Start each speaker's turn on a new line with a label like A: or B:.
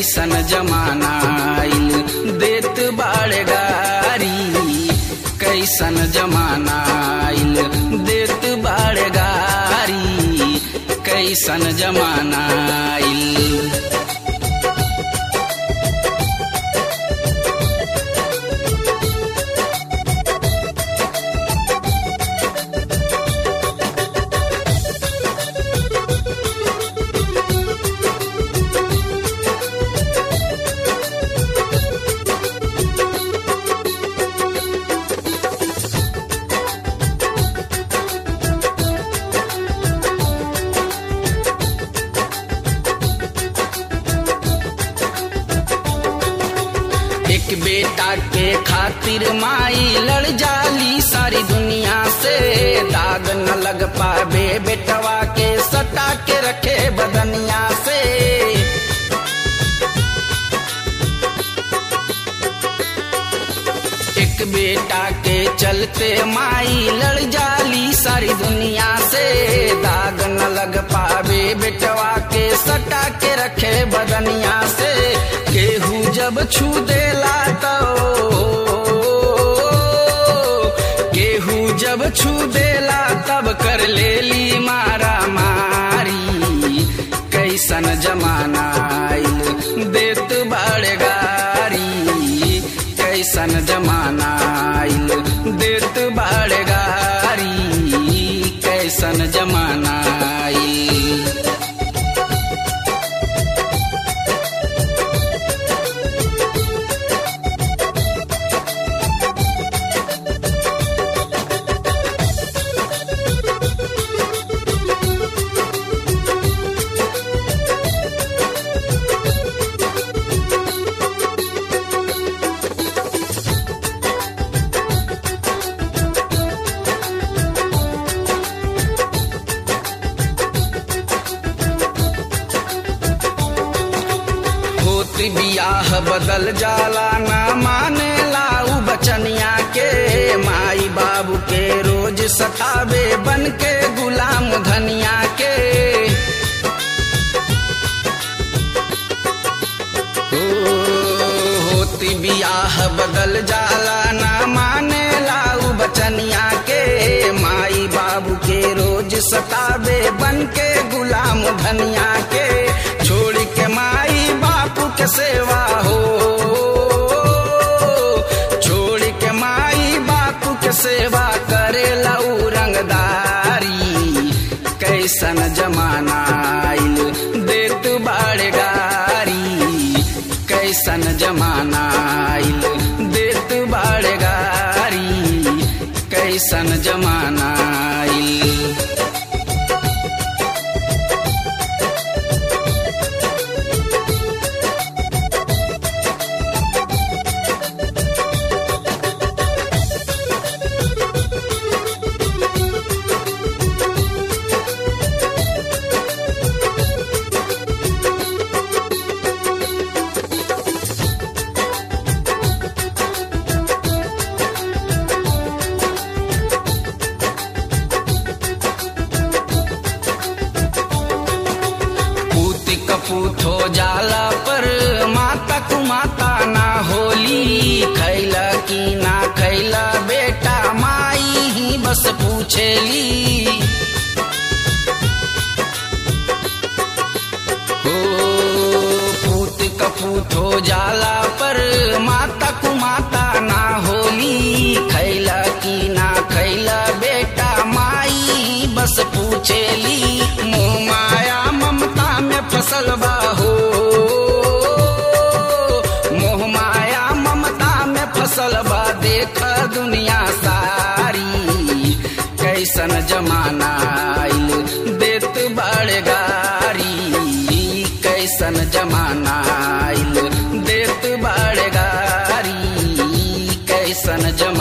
A: कैसन जमाना आइल देत बाड़े गारी, कैसन जमाना आइल देत बाड़े गारी, कैसन जमाना आइल। एक बेटा के खातिर माई लड़ जाली सारी दुनिया से, दाग न लग पावे बेटवा के सटा के रखे बदनिया से। एक बेटा के चलते माई लड़ जाली सारी दुनिया से, दाग न लग पावे बेटवा के सटा के रखे बदनिया से। केहू जब छू देला तो, केहू जब छू देला तब कर लेली मारा मारी, कैसन जमाना आइल देत बाड़े गारी, कैसन जमाना आइल देत बाड़े गारी, कैसन जमाना आइल। बियाह बदल जाला ना माने लाऊ बचनिया के, माई बाबू के रोज सतावे बन के गुलाम धनिया के। होती बियाह बदल जाला ना माने लाऊ बचनिया के, माई बाबू के रोज सतावे बन के गुलाम धनिया के। छोड़ के माई बापू के सेवा हो, छोड़ के माई बापू के सेवा करे लऊ रंगदारी, कैसन जमाना आइल देत बाड़े गारी, कैसन जमाना आइल देत बाड़े गारी, कैसन जमाना आइल। कपूत हो जाला पर माता कु माता ना होली, खैला की ना खैला बेटा माई ही बस पूछेली। हो पूत कपूत हो जाला पर माता कु माता ना होली, खैला की ना खैला बेटा माई ही बस पूछेली। मोह माया ममता में फसल बाहो, मोह माया ममता में फसल बा देख दुनिया सारी, कैसन जमाना आइल देत बाड़े गारी, कैसन जमाना आइल देत बाड़े गारी, कैसन जमाना